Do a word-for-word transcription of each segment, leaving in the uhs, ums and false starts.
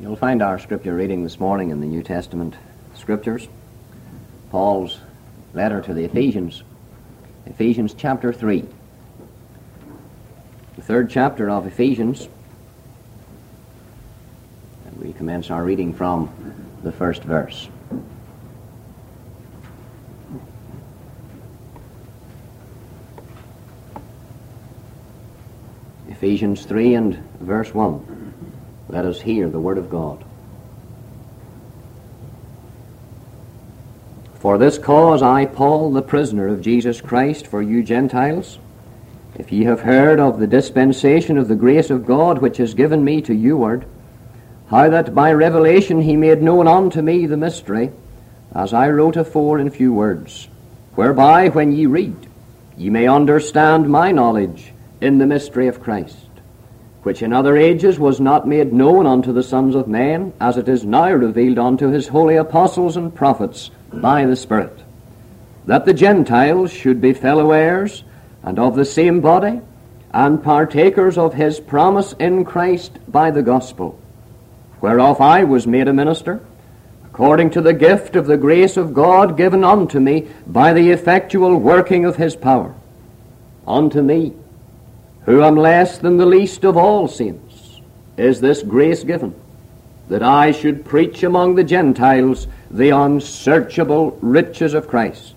You'll find our scripture reading this morning in the New Testament scriptures, Paul's letter to the Ephesians, Ephesians chapter three. The third chapter of Ephesians, and we commence our reading from the first verse. Ephesians three and verse one. Let us hear the word of God. For this cause I, Paul, the prisoner of Jesus Christ, for you Gentiles, if ye have heard of the dispensation of the grace of God which is given me to youward, how that by revelation he made known unto me the mystery, as I wrote afore in few words, whereby when ye read, ye may understand my knowledge in the mystery of Christ, which in other ages was not made known unto the sons of men, as it is now revealed unto his holy apostles and prophets by the Spirit, that the Gentiles should be fellow heirs, and of the same body, and partakers of his promise in Christ by the gospel, whereof I was made a minister, according to the gift of the grace of God given unto me by the effectual working of his power. Unto me, who am less than the least of all saints, is this grace given, that I should preach among the Gentiles the unsearchable riches of Christ,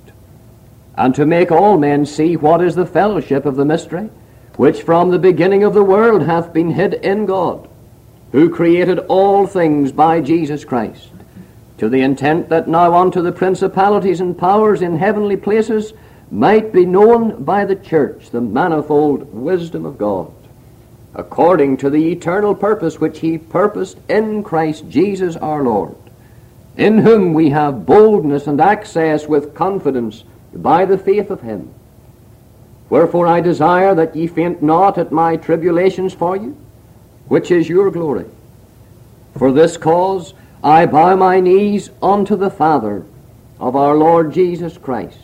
and to make all men see what is the fellowship of the mystery, which from the beginning of the world hath been hid in God, who created all things by Jesus Christ, to the intent that now unto the principalities and powers in heavenly places might be known by the church the manifold wisdom of God, according to the eternal purpose which he purposed in Christ Jesus our Lord, in whom we have boldness and access with confidence by the faith of him. Wherefore I desire that ye faint not at my tribulations for you, which is your glory. For this cause I bow my knees unto the Father of our Lord Jesus Christ,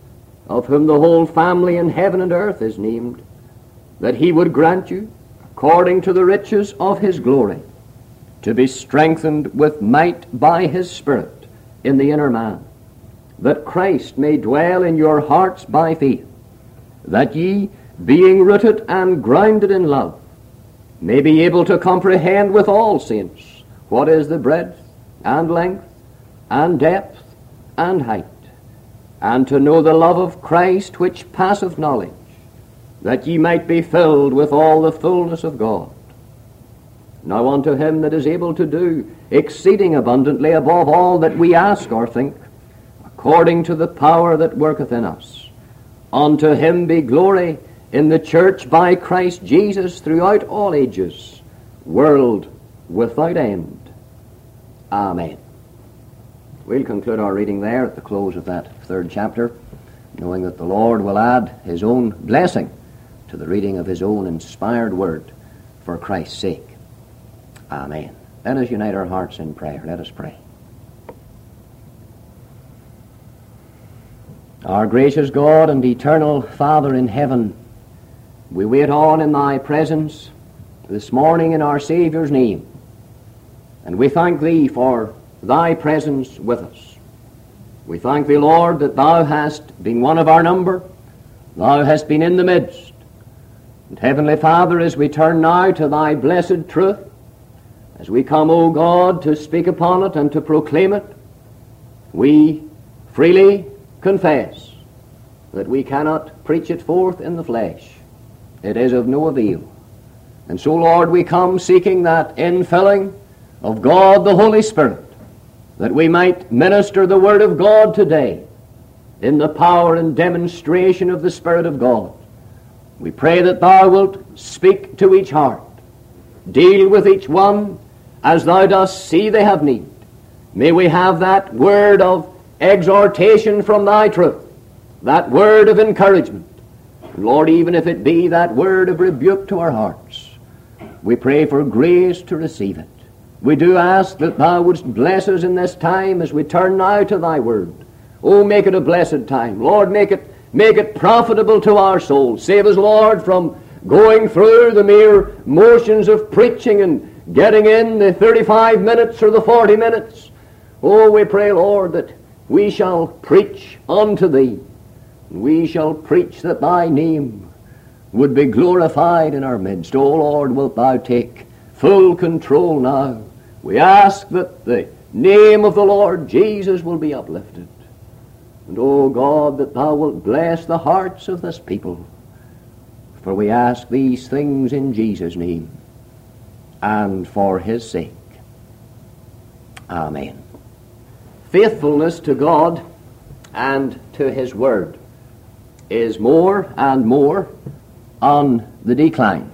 of whom the whole family in heaven and earth is named, that he would grant you, according to the riches of his glory, to be strengthened with might by his Spirit in the inner man, that Christ may dwell in your hearts by faith, that ye, being rooted and grounded in love, may be able to comprehend with all saints what is the breadth and length and depth and height, and to know the love of Christ which passeth knowledge, that ye might be filled with all the fullness of God. Now unto him that is able to do exceeding abundantly above all that we ask or think, according to the power that worketh in us, unto him be glory in the church by Christ Jesus throughout all ages, world without end. Amen. We'll conclude our reading there at the close of that third chapter, knowing that the Lord will add his own blessing to the reading of his own inspired word for Christ's sake. Amen. Let us unite our hearts in prayer. Let us pray. Our gracious God and eternal Father in heaven, we wait on in thy presence this morning in our Saviour's name, and we thank thee for thy presence with us. We thank thee, Lord, that thou hast been one of our number. Thou hast been in the midst. And Heavenly Father, as we turn now to thy blessed truth, as we come, O God, to speak upon it and to proclaim it, we freely confess that we cannot preach it forth in the flesh. It is of no avail. And so, Lord, we come seeking that infilling of God the Holy Spirit, that we might minister the Word of God today in the power and demonstration of the Spirit of God. We pray that thou wilt speak to each heart, deal with each one as thou dost see they have need. May we have that word of exhortation from thy truth, that word of encouragement. Lord, even if it be that word of rebuke to our hearts, we pray for grace to receive it. We do ask that thou wouldst bless us in this time as we turn now to thy word. Oh, make it a blessed time. Lord, make it make it profitable to our souls. Save us, Lord, from going through the mere motions of preaching and getting in the thirty-five minutes or the forty minutes. Oh, we pray, Lord, that we shall preach unto Thee. We shall preach that Thy name would be glorified in our midst. Oh, Lord, wilt Thou take full control now. We ask that the name of the Lord Jesus will be uplifted. And, oh God, that Thou wilt bless the hearts of this people. For we ask these things in Jesus' name and for His sake. Amen. Faithfulness to God and to His Word is more and more on the decline.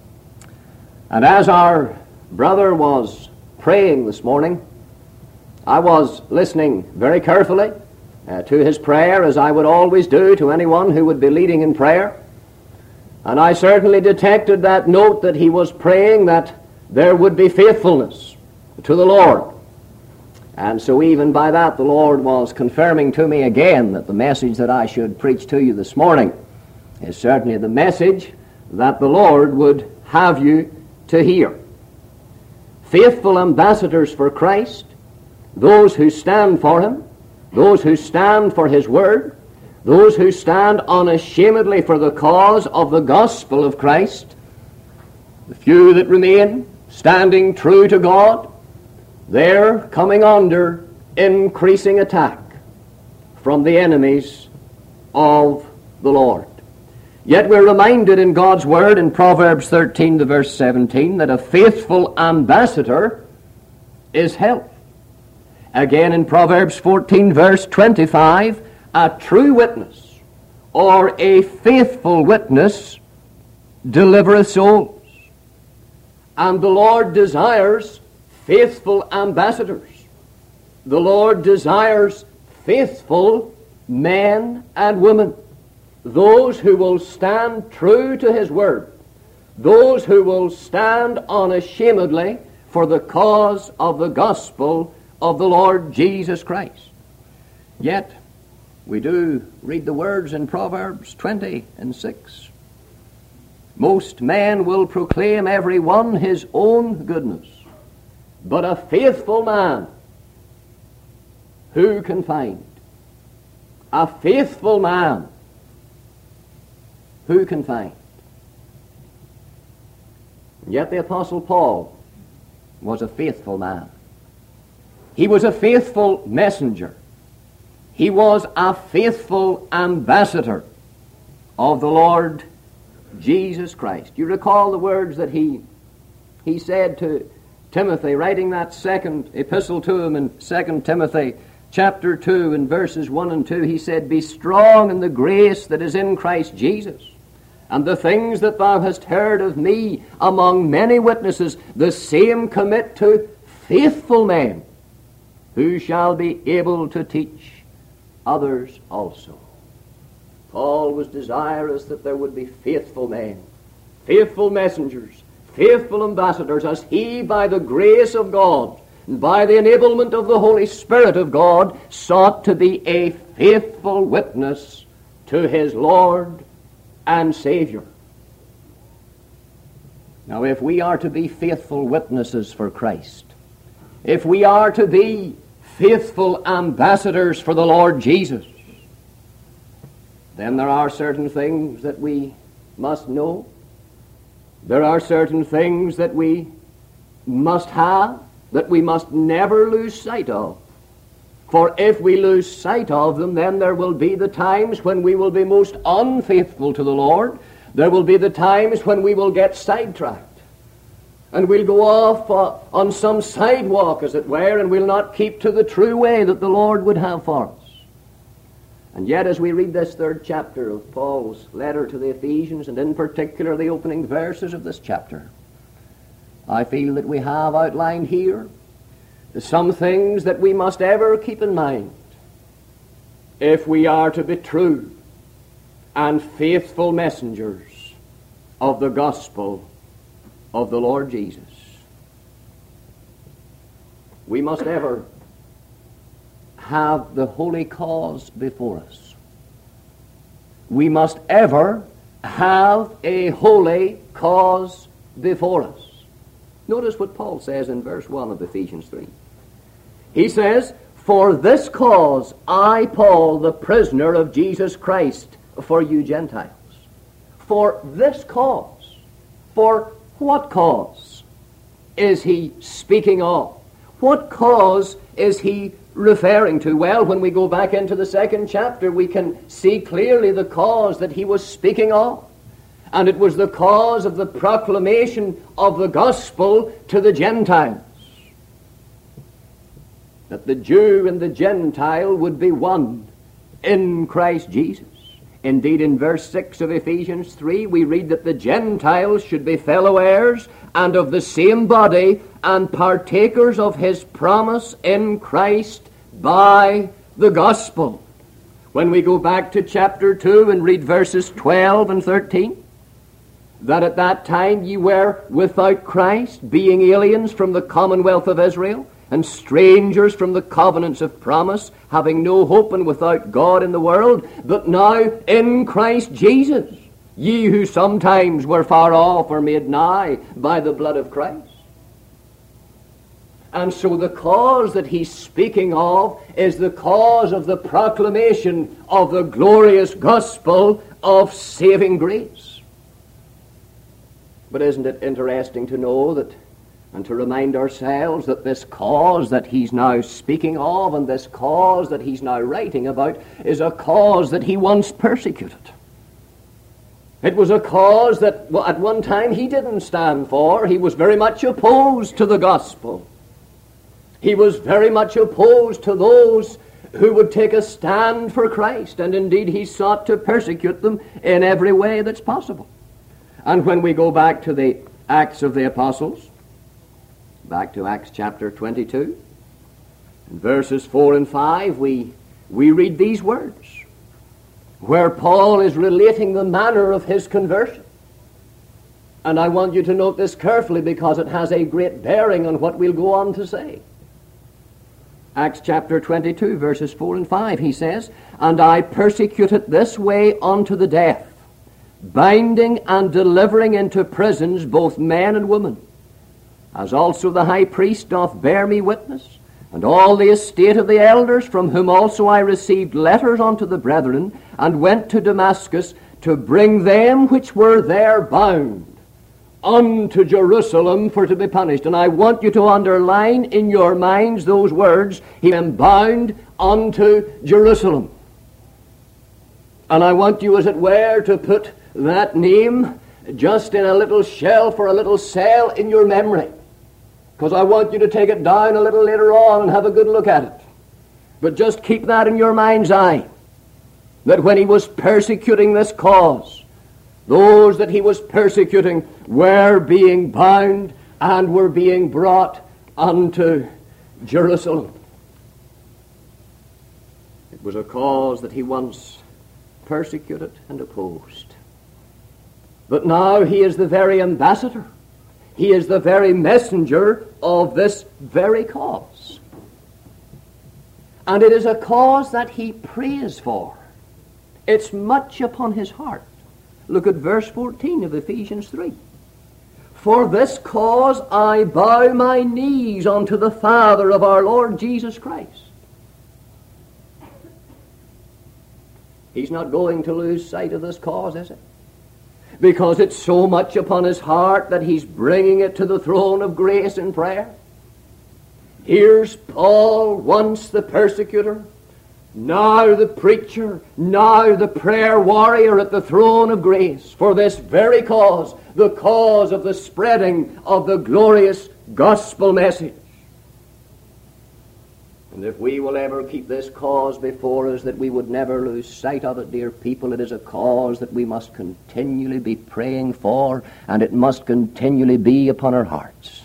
And as our brother was praying this morning, I was listening very carefully uh, to his prayer, as I would always do to anyone who would be leading in prayer. And I certainly detected that note that he was praying that there would be faithfulness to the Lord. And so even by that the Lord was confirming to me again that the message that I should preach to you this morning is certainly the message that the Lord would have you to hear. Faithful ambassadors for Christ, those who stand for Him, those who stand for His Word, those who stand unashamedly for the cause of the gospel of Christ, the few that remain standing true to God, they're coming under increasing attack from the enemies of the Lord. Yet we're reminded in God's Word in Proverbs thirteen, the verse seventeen, that a faithful ambassador is health. Again in Proverbs fourteen, verse twenty-five, a true witness or a faithful witness delivereth souls. And the Lord desires faithful ambassadors. The Lord desires faithful men and women, those who will stand true to His Word, those who will stand unashamedly for the cause of the gospel of the Lord Jesus Christ. Yet, we do read the words in Proverbs twenty and six. Most men will proclaim every one his own goodness, but a faithful man who can find? A faithful man who can find? Yet the Apostle Paul was a faithful man. He was a faithful messenger. He was a faithful ambassador of the Lord Jesus Christ. You recall the words that he, he said to Timothy, writing that second epistle to him in Second Timothy chapter two and verses one and two. He said, "Be strong in the grace that is in Christ Jesus, and the things that thou hast heard of me among many witnesses, the same commit to faithful men, who shall be able to teach others also." Paul was desirous that there would be faithful men, faithful messengers, faithful ambassadors, as he, by the grace of God, and by the enablement of the Holy Spirit of God, sought to be a faithful witness to his Lord and Savior. Now, if we are to be faithful witnesses for Christ, if we are to be faithful ambassadors for the Lord Jesus, then there are certain things that we must know. There are certain things that we must have, that we must never lose sight of. For if we lose sight of them, then there will be the times when we will be most unfaithful to the Lord. There will be the times when we will get sidetracked. And we'll go off uh, on some sidewalk, as it were, and we'll not keep to the true way that the Lord would have for us. And yet, as we read this third chapter of Paul's letter to the Ephesians, and in particular the opening verses of this chapter, I feel that we have outlined here some things that we must ever keep in mind if we are to be true and faithful messengers of the gospel of the Lord Jesus. We must ever have the holy cause before us. We must ever have a holy cause before us. Notice what Paul says in verse one of Ephesians three. He says, "For this cause I, Paul, the prisoner of Jesus Christ, for you Gentiles." For this cause. For what cause is he speaking of? What cause is he referring to? Well, when we go back into the second chapter, we can see clearly the cause that he was speaking of. And it was the cause of the proclamation of the gospel to the Gentiles. That the Jew and the Gentile would be one in Christ Jesus. Indeed, in verse six of Ephesians three, we read that the Gentiles should be fellow heirs and of the same body and partakers of his promise in Christ by the gospel. When we go back to chapter two and read verses twelve and thirteen, that at that time ye were without Christ, being aliens from the commonwealth of Israel, and strangers from the covenants of promise, having no hope and without God in the world, but now in Christ Jesus, ye who sometimes were far off are made nigh by the blood of Christ. And so the cause that he's speaking of is the cause of the proclamation of the glorious gospel of saving grace. But isn't it interesting to know that, and to remind ourselves that this cause that he's now speaking of and this cause that he's now writing about is a cause that he once persecuted. It was a cause that at one time he didn't stand for. He was very much opposed to the gospel. He was very much opposed to those who would take a stand for Christ, and indeed he sought to persecute them in every way that's possible. And when we go back to the Acts of the Apostles, back to Acts chapter twenty-two, in verses four and five, we, we read these words, where Paul is relating the manner of his conversion. And I want you to note this carefully because it has a great bearing on what we'll go on to say. Acts chapter twenty-two, verses four and five, he says, "And I persecuted this way unto the death, binding and delivering into prisons both men and women. As also the high priest doth bear me witness, and all the estate of the elders, from whom also I received letters unto the brethren, and went to Damascus to bring them which were there bound unto Jerusalem for to be punished." And I want you to underline in your minds those words, he am bound unto Jerusalem. And I want you, as it were, to put that name just in a little shelf or a little cell in your memory, because I want you to take it down a little later on and have a good look at it. But just keep that in your mind's eye, that when he was persecuting this cause, those that he was persecuting were being bound and were being brought unto Jerusalem. It was a cause that he once persecuted and opposed. But now he is the very ambassador. He is the very messenger of this very cause. And it is a cause that he prays for. It's much upon his heart. Look at verse fourteen of Ephesians three. "For this cause I bow my knees unto the Father of our Lord Jesus Christ." He's not going to lose sight of this cause, is it? Because it's so much upon his heart that he's bringing it to the throne of grace in prayer. Here's Paul, once the persecutor, now the preacher, now the prayer warrior at the throne of grace for this very cause, the cause of the spreading of the glorious gospel message. And if we will ever keep this cause before us, that we would never lose sight of it, dear people, it is a cause that we must continually be praying for, and it must continually be upon our hearts.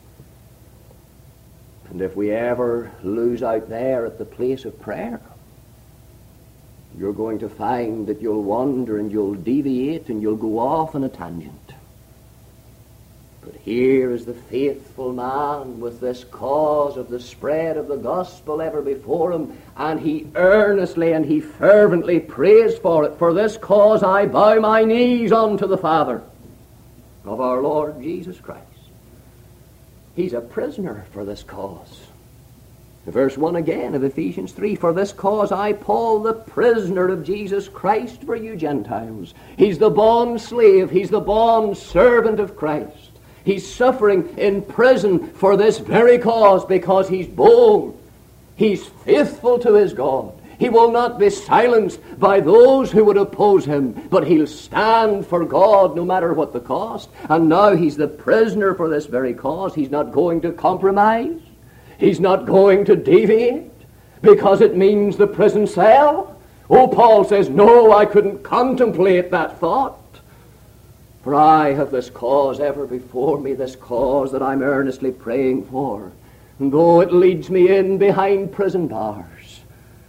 And if we ever lose out there at the place of prayer, you're going to find that you'll wander and you'll deviate and you'll go off on a tangent. But here is the faithful man with this cause of the spread of the gospel ever before him, and he earnestly and he fervently prays for it. "For this cause I bow my knees unto the Father of our Lord Jesus Christ." He's a prisoner for this cause. Verse one again of Ephesians three, for this cause I, Paul, the prisoner of Jesus Christ for you Gentiles. He's the bond slave. He's the bond servant of Christ. He's suffering in prison for this very cause because he's bold. He's faithful to his God. He will not be silenced by those who would oppose him, but he'll stand for God no matter what the cost. And now he's the prisoner for this very cause. He's not going to compromise. He's not going to deviate because it means the prison cell. Oh, Paul says, no, I couldn't contemplate that thought. For I have this cause ever before me, this cause that I'm earnestly praying for. And though it leads me in behind prison bars,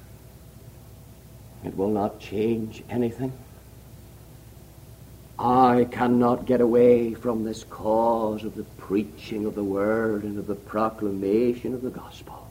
it will not change anything. I cannot get away from this cause of the preaching of the Word and of the proclamation of the gospel.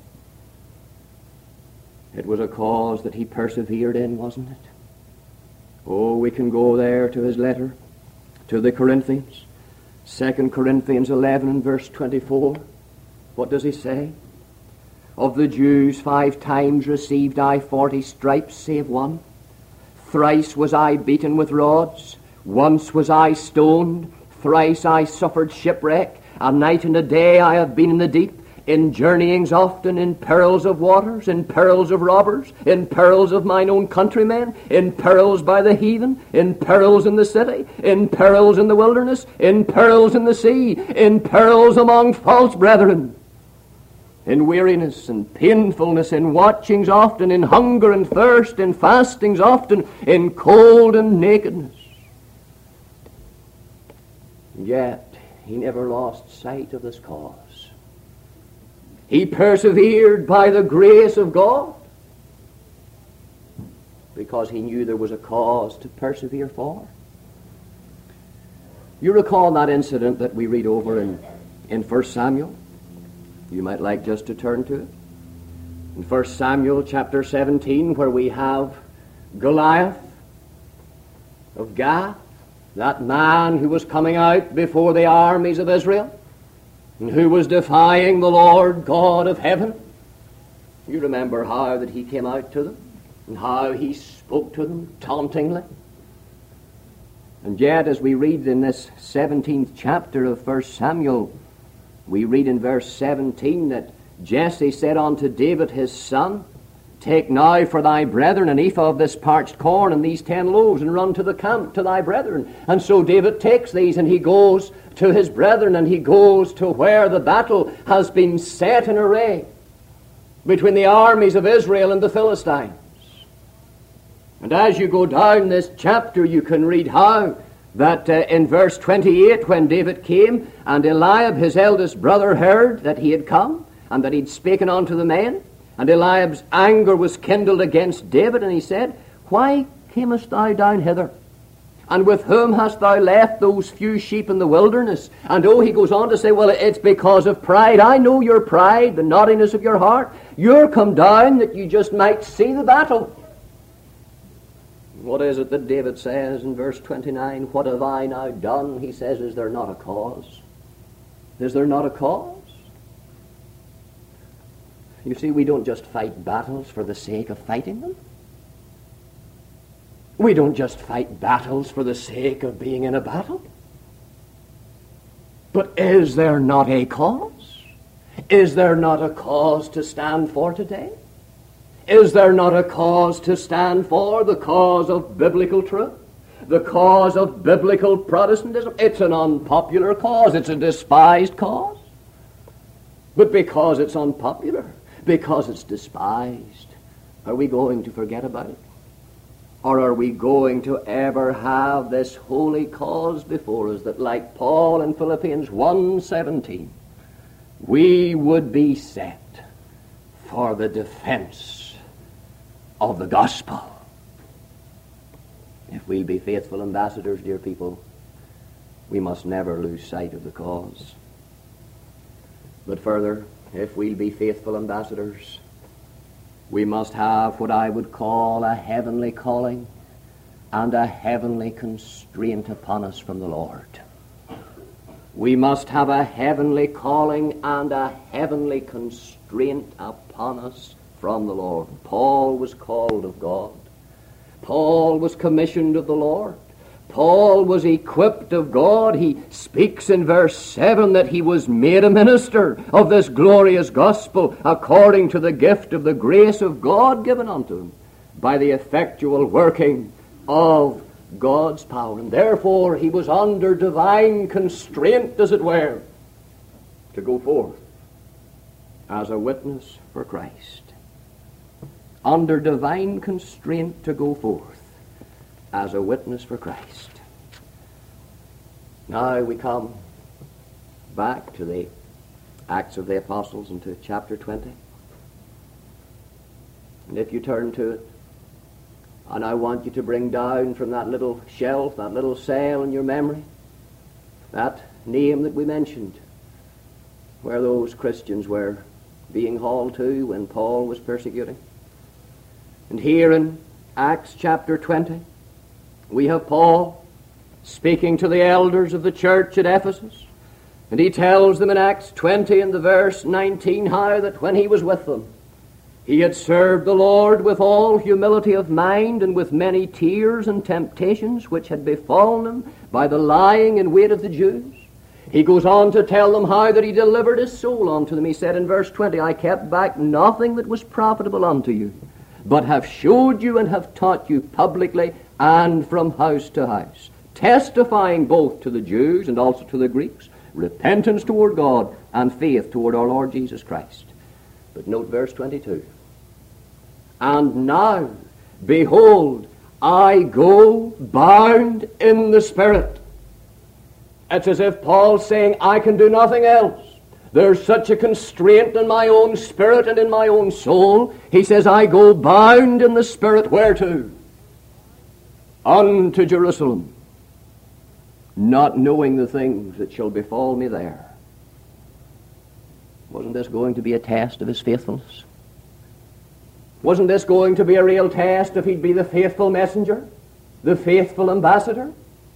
It was a cause that he persevered in, wasn't it? Oh, we can go there to his letter to the Corinthians. Second Corinthians eleven and verse twenty-four. What does he say? Of the Jews five times received I forty stripes, save one. Thrice was I beaten with rods. Once was I stoned, thrice I suffered shipwreck, a night and a day I have been in the deep, in journeyings often, in perils of waters, in perils of robbers, in perils of mine own countrymen, in perils by the heathen, in perils in the city, in perils in the wilderness, in perils in the sea, in perils among false brethren, in weariness and painfulness, in watchings often, in hunger and thirst, in fastings often, in cold and nakedness. Yet he never lost sight of this cause. He persevered by the grace of God because he knew there was a cause to persevere for. You recall that incident that we read over in, in First Samuel? You might like just to turn to it. In First Samuel chapter seventeen, where we have Goliath of Gath, that man who was coming out before the armies of Israel and who was defying the Lord God of heaven. You remember how that he came out to them and how he spoke to them tauntingly. And yet, as we read in this seventeenth chapter of First Samuel, we read in verse seventeen that Jesse said unto David his son, take now for thy brethren an ephah of this parched corn and these ten loaves, and run to the camp to thy brethren. And so David takes these and he goes to his brethren, and he goes to where the battle has been set in array between the armies of Israel and the Philistines. And as you go down this chapter, you can read how that uh, in verse twenty-eight, when David came, and Eliab his eldest brother heard that he had come, and that he'd spoken unto the men, and Eliab's anger was kindled against David, and he said, why camest thou down hither? And with whom hast thou left those few sheep in the wilderness? And oh, he goes on to say, well, it's because of pride. I know your pride, the naughtiness of your heart. You're come down that you just might see the battle. What is it that David says in verse twenty-nine? What have I now done? He says, is there not a cause? Is there not a cause? You see, we don't just fight battles for the sake of fighting them. We don't just fight battles for the sake of being in a battle. But is there not a cause? Is there not a cause to stand for today? Is there not a cause to stand for? The cause of biblical truth? The cause of biblical Protestantism? It's an unpopular cause. It's a despised cause. But because it's unpopular, because it's despised, are we going to forget about it? Or are we going to ever have this holy cause before us that, like Paul in Philippians one seventeen, we would be set for the defense of the gospel? If we'll be faithful ambassadors, dear people, we must never lose sight of the cause. But further, if we'll be faithful ambassadors, we must have what I would call a heavenly calling and a heavenly constraint upon us from the Lord. We must have a heavenly calling and a heavenly constraint upon us from the Lord. Paul was called of God. Paul was commissioned of the Lord. Paul was equipped of God. He speaks in verse seven that he was made a minister of this glorious gospel according to the gift of the grace of God given unto him by the effectual working of God's power. And therefore he was under divine constraint, as it were, to go forth as a witness for Christ. Under divine constraint to go forth as a witness for Christ. Now we come back to the Acts of the Apostles and to chapter twenty. And if you turn to it, and I want you to bring down from that little shelf, that little cell in your memory, that name that we mentioned, where those Christians were being hauled to when Paul was persecuting. And here in Acts chapter twenty, we have Paul speaking to the elders of the church at Ephesus. And he tells them in Acts twenty and the verse nineteen how that when he was with them, he had served the Lord with all humility of mind and with many tears and temptations which had befallen him by the lying in wait of the Jews. He goes on to tell them how that he delivered his soul unto them. He said in verse twenty, I kept back nothing that was profitable unto you, but have showed you and have taught you publicly and from house to house, testifying both to the Jews and also to the Greeks, repentance toward God and faith toward our Lord Jesus Christ. But note verse twenty-two. And now, behold, I go bound in the Spirit. It's as if Paul's saying, I can do nothing else. There's such a constraint in my own spirit and in my own soul. He says, I go bound in the Spirit. Where to? Unto Jerusalem, not knowing the things that shall befall me there. Wasn't this going to be a test of his faithfulness? Wasn't this going to be a real test if he'd be the faithful messenger, the faithful ambassador?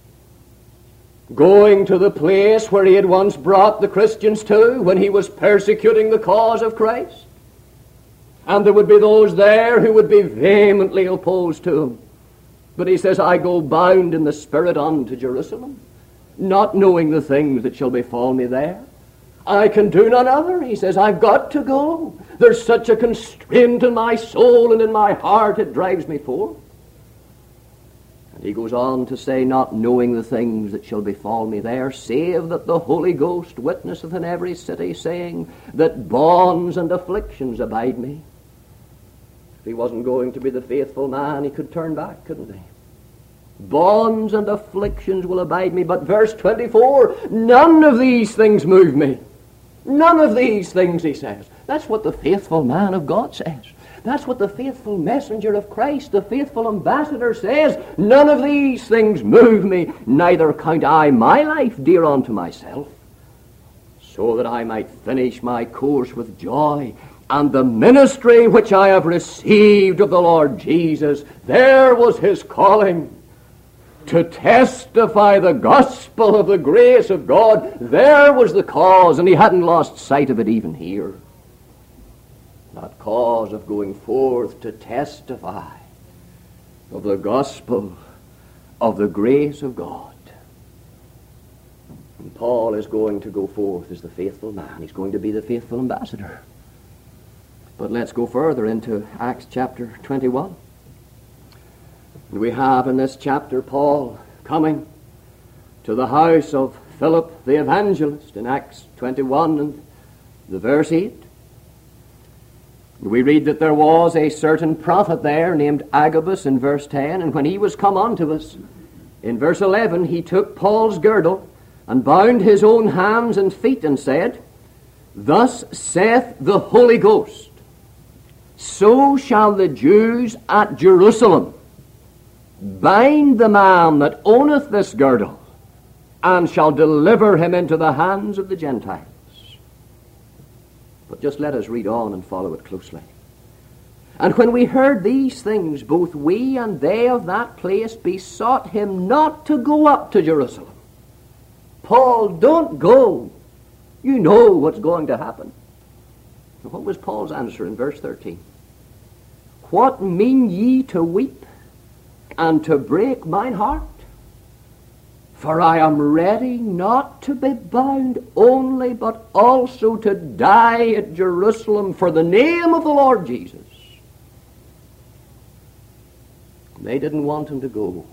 Going to the place where he had once brought the Christians to when he was persecuting the cause of Christ. And there would be those there who would be vehemently opposed to him. But he says, I go bound in the Spirit unto Jerusalem, not knowing the things that shall befall me there. I can do none other. He says, I've got to go. There's such a constraint in my soul and in my heart, it drives me forth. And he goes on to say, not knowing the things that shall befall me there, save that the Holy Ghost witnesseth in every city, saying that bonds and afflictions abide me. If he wasn't going to be the faithful man, he could turn back, couldn't he? Bonds and afflictions will abide me. But verse twenty-four, none of these things move me. None of these things, he says. That's what the faithful man of God says. That's what the faithful messenger of Christ, the faithful ambassador says. None of these things move me, neither count I my life dear unto myself, so that I might finish my course with joy, and the ministry which I have received of the Lord Jesus. There was his calling, to testify the gospel of the grace of God. There was the cause, and he hadn't lost sight of it even here. That cause of going forth to testify of the gospel of the grace of God. And Paul is going to go forth as the faithful man. He's going to be the faithful ambassador. But let's go further into Acts chapter twenty-one. And we have in this chapter Paul coming to the house of Philip the evangelist in Acts twenty-one and the verse eight. We read that there was a certain prophet there named Agabus in verse ten, and when he was come unto us, in verse eleven, he took Paul's girdle and bound his own hands and feet and said, Thus saith the Holy Ghost, so shall the Jews at Jerusalem bind the man that owneth this girdle, and shall deliver him into the hands of the Gentiles. But just let us read on and follow it closely. And when we heard these things, both we and they of that place besought him not to go up to Jerusalem. Paul, don't go. You know what's going to happen. And what was Paul's answer in verse thirteen? What mean ye to weep and to break mine heart? For I am ready not to be bound only, but also to die at Jerusalem for the name of the Lord Jesus. They didn't want him to go.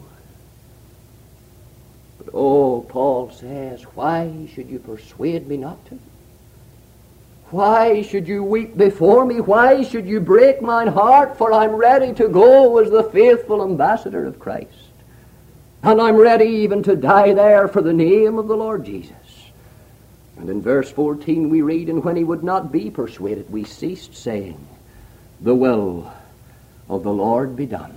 But oh, Paul says, why should you persuade me not to? Why should you weep before me? Why should you break mine heart? For I'm ready to go as the faithful ambassador of Christ. And I'm ready even to die there for the name of the Lord Jesus. And in verse fourteen we read, and when he would not be persuaded, we ceased saying, the will of the Lord be done.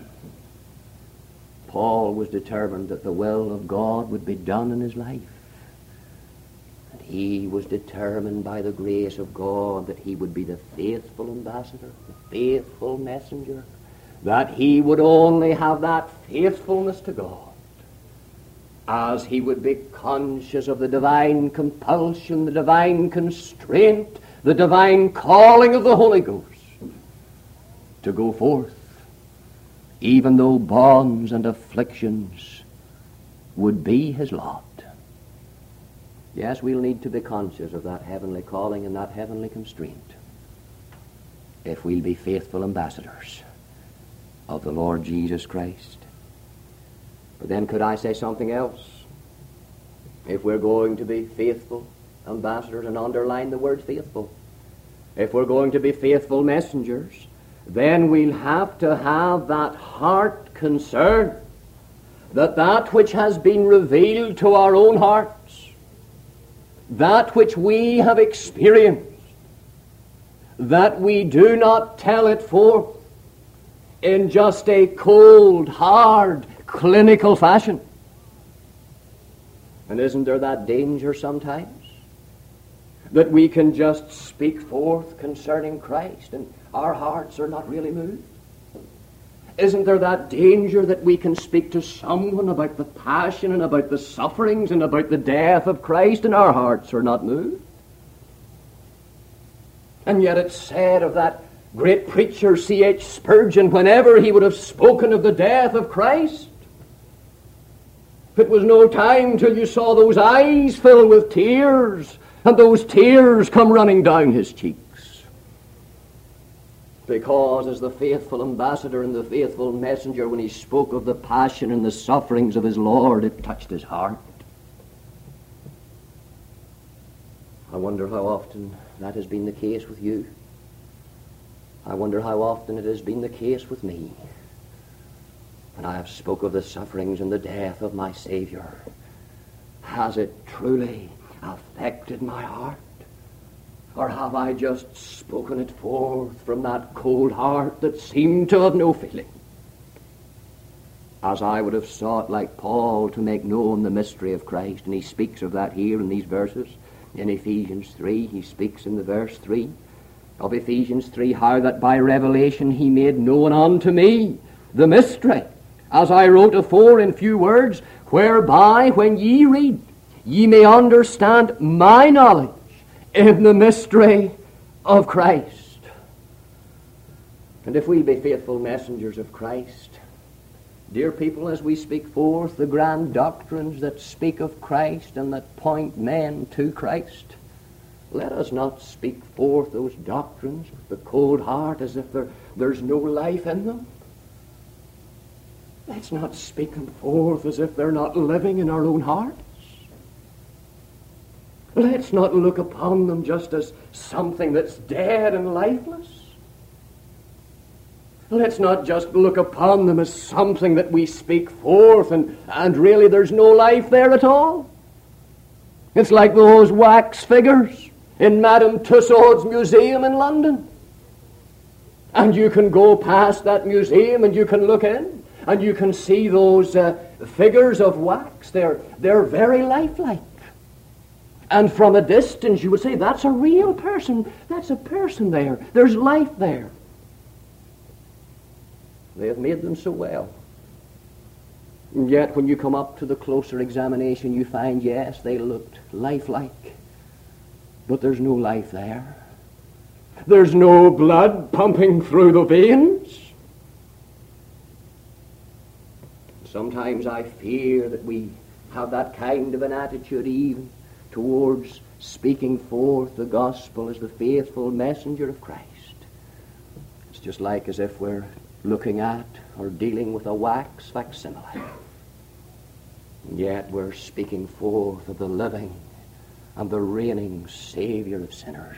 Paul was determined that the will of God would be done in his life. And he was determined by the grace of God that he would be the faithful ambassador, the faithful messenger, that he would only have that faithfulness to God as he would be conscious of the divine compulsion, the divine constraint, the divine calling of the Holy Ghost to go forth, even though bonds and afflictions would be his lot. Yes, we'll need to be conscious of that heavenly calling and that heavenly constraint if we'll be faithful ambassadors of the Lord Jesus Christ. But then could I say something else? If we're going to be faithful ambassadors, and underline the word faithful, if we're going to be faithful messengers, then we'll have to have that heart concern that that which has been revealed to our own hearts, that which we have experienced, that we do not tell it forth in just a cold, hard, clinical fashion. And isn't there that danger sometimes that we can just speak forth concerning Christ and our hearts are not really moved? Isn't there that danger that we can speak to someone about the passion and about the sufferings and about the death of Christ and our hearts are not moved? And yet it's said of that great preacher C H Spurgeon, whenever he would have spoken of the death of Christ, it was no time till you saw those eyes fill with tears and those tears come running down his cheeks. Because as the faithful ambassador and the faithful messenger, when he spoke of the passion and the sufferings of his Lord, it touched his heart. I wonder how often that has been the case with you. I wonder how often it has been the case with me. When I have spoke of the sufferings and the death of my Savior, has it truly affected my heart? Or have I just spoken it forth from that cold heart that seemed to have no feeling? As I would have sought, like Paul, to make known the mystery of Christ, and he speaks of that here in these verses. In Ephesians three, he speaks in the verse three of Ephesians three, how that by revelation he made known unto me the mystery, as I wrote afore in few words, whereby when ye read, ye may understand my knowledge in the mystery of Christ. And if we be faithful messengers of Christ, dear people, as we speak forth the grand doctrines that speak of Christ and that point men to Christ, let us not speak forth those doctrines with the cold heart as if there, there's no life in them. Let's not speak them forth as if they're not living in our own hearts. Let's not look upon them just as something that's dead and lifeless. Let's not just look upon them as something that we speak forth and, and really there's no life there at all. It's like those wax figures in Madame Tussauds Museum in London. And you can go past that museum and you can look in and you can see those uh, figures of wax. They're, they're very lifelike. And from a distance you would say, that's a real person. That's a person there. There's life there. They have made them so well. And yet when you come up to the closer examination, you find, yes, they looked lifelike, but there's no life there. There's no blood pumping through the veins. Sometimes I fear that we have that kind of an attitude even towards speaking forth the gospel as the faithful messenger of Christ. It's just like as if we're looking at or dealing with a wax facsimile. And yet we're speaking forth of the living and the reigning Savior of sinners.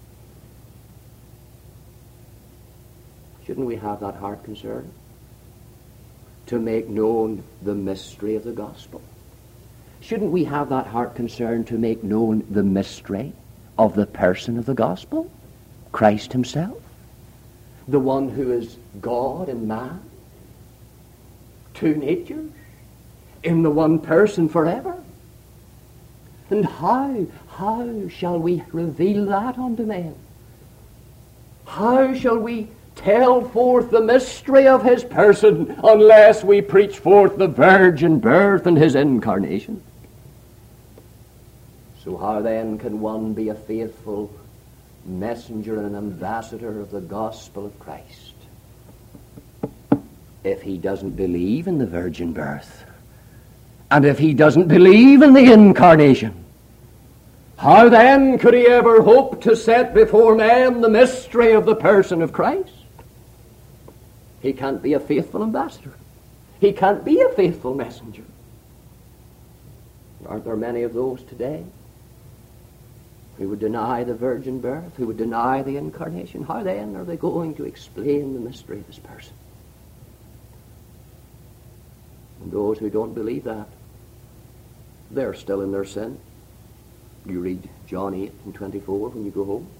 Shouldn't we have that heart concern? To make known the mystery of the gospel. Shouldn't we have that heart concern to make known the mystery of the person of the gospel? Christ himself. The one who is God and man. Two natures. In the one person forever. And how, how shall we reveal that unto men? How shall we tell forth the mystery of his person unless we preach forth the virgin birth and his incarnation? So how then can one be a faithful messenger and an ambassador of the gospel of Christ if he doesn't believe in the virgin birth? And if he doesn't believe in the incarnation? How then could he ever hope to set before men the mystery of the person of Christ? He can't be a faithful ambassador. He can't be a faithful messenger. Aren't there many of those today who would deny the virgin birth, who would deny the incarnation? How then are they going to explain the mystery of his person? And those who don't believe that, they're still in their sin. You read John eight and twenty-four when you go home.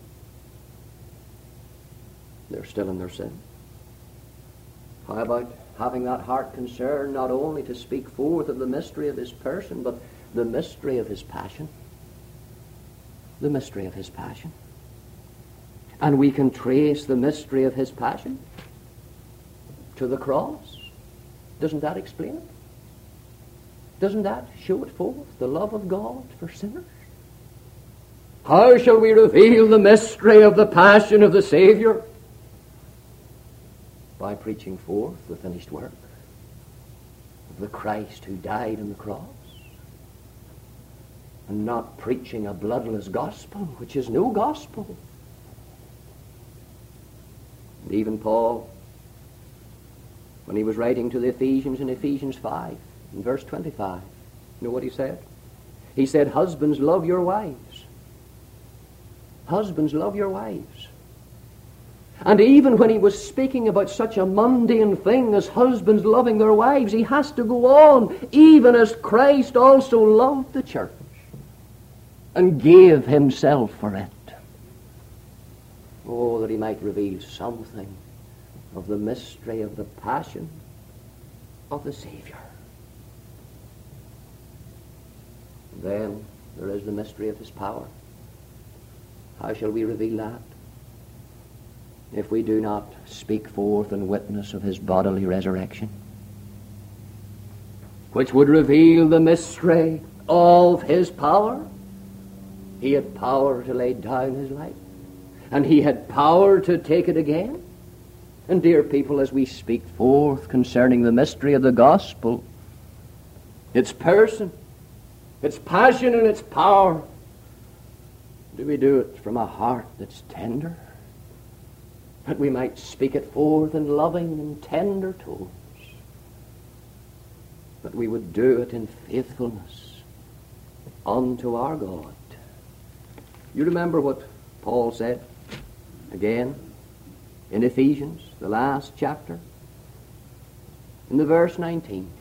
They're still in their sin. How about having that heart concern not only to speak forth of the mystery of his person, but the mystery of his passion? The mystery of his passion. And we can trace the mystery of his passion to the cross. Doesn't that explain it? Doesn't that show it forth, the love of God for sinners? How shall we reveal the mystery of the passion of the Savior? By preaching forth the finished work of the Christ who died on the cross, and not preaching a bloodless gospel, which is no gospel. And even Paul, when he was writing to the Ephesians in Ephesians five, in verse twenty-five, you know what he said? He said, husbands, love your wives. Husbands, love your wives. And even when he was speaking about such a mundane thing as husbands loving their wives, he has to go on, even as Christ also loved the church and gave himself for it. Oh, that he might reveal something of the mystery of the passion of the Savior. And then there is the mystery of his power. How shall we reveal that? If we do not speak forth and witness of his bodily resurrection, which would reveal the mystery of his power. He had power to lay down his life, and he had power to take it again. And dear people, as we speak forth concerning the mystery of the gospel, its person, its passion, and its power, do we do it from a heart that's tender, that we might speak it forth in loving and tender tones, that we would do it in faithfulness unto our God? You remember what Paul said again in Ephesians, the last chapter, in the verse nineteen.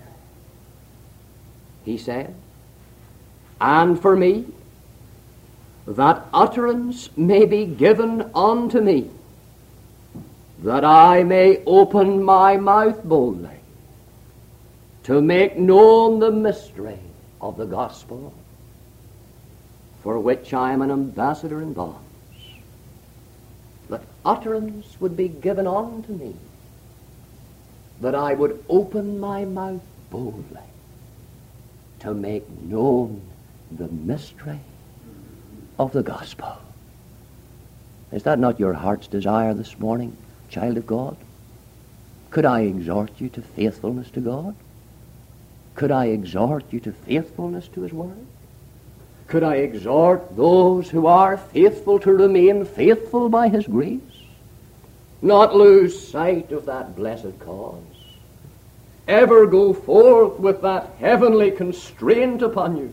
He said, and for me, that utterance may be given unto me, that I may open my mouth boldly to make known the mystery of the gospel, for which I am an ambassador in bonds. That utterance would be given unto me, that I would open my mouth boldly to make known the mystery of the gospel. Is that not your heart's desire this morning, child of God? Could I exhort you to faithfulness to God? Could I exhort you to faithfulness to his word? Could I exhort those who are faithful to remain faithful by his grace? Not lose sight of that blessed cause. Ever go forth with that heavenly constraint upon you.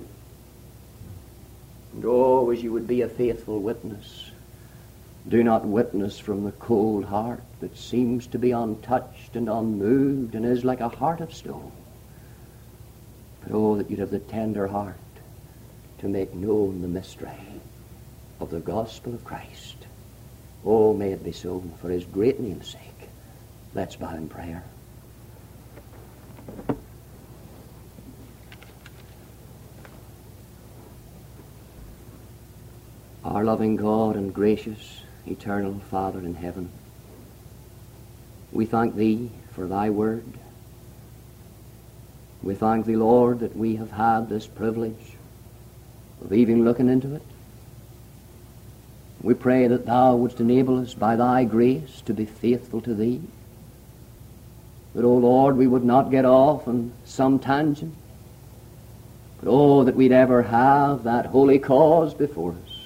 And oh, as you would be a faithful witness, do not witness from the cold heart that seems to be untouched and unmoved and is like a heart of stone. But oh, that you'd have the tender heart to make known the mystery of the gospel of Christ. Oh, may it be so for his great name's sake. Let's bow in prayer. Our loving God and gracious, eternal Father in heaven, we thank thee for thy word. We thank thee, Lord, that we have had this privilege of even looking into it. We pray that thou wouldst enable us by thy grace to be faithful to thee. That, O Lord, we would not get off on some tangent, but, oh, that we'd ever have that holy cause before us,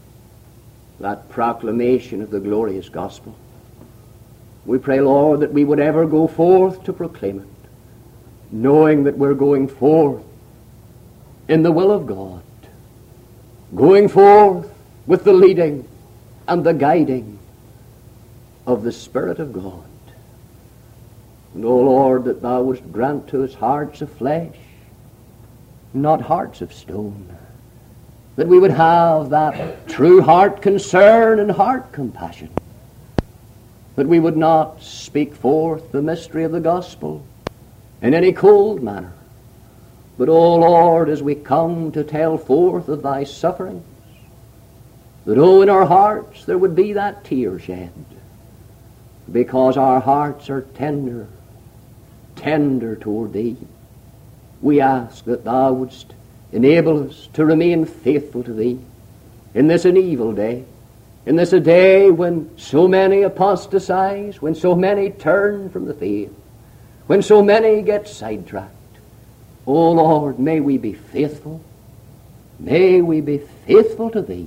that proclamation of the glorious gospel. We pray, Lord, that we would ever go forth to proclaim it, knowing that we're going forth in the will of God, going forth with the leading and the guiding of the Spirit of God. And, O Lord, that thou wouldst grant to us hearts of flesh, not hearts of stone, that we would have that true heart concern and heart compassion, that we would not speak forth the mystery of the gospel in any cold manner, but, O Lord, as we come to tell forth of thy sufferings, that, oh, in our hearts there would be that tear shed, because our hearts are tender, tender toward thee. We ask that thou wouldst enable us to remain faithful to thee in this an evil day, in this a day when so many apostatize, when so many turn from the faith, when so many get sidetracked. O Lord, may we be faithful. May we be faithful to thee.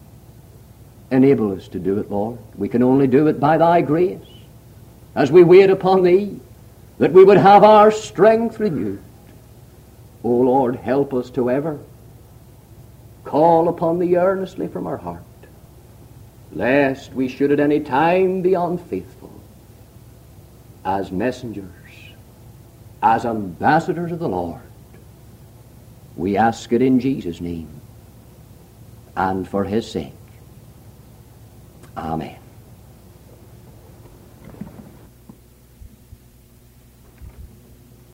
Enable us to do it, Lord. We can only do it by thy grace. As we wait upon thee, that we would have our strength renewed. O Lord, help us to ever call upon thee earnestly from our heart, lest we should at any time be unfaithful as messengers, as ambassadors of the Lord. We ask it in Jesus' name and for his sake. Amen.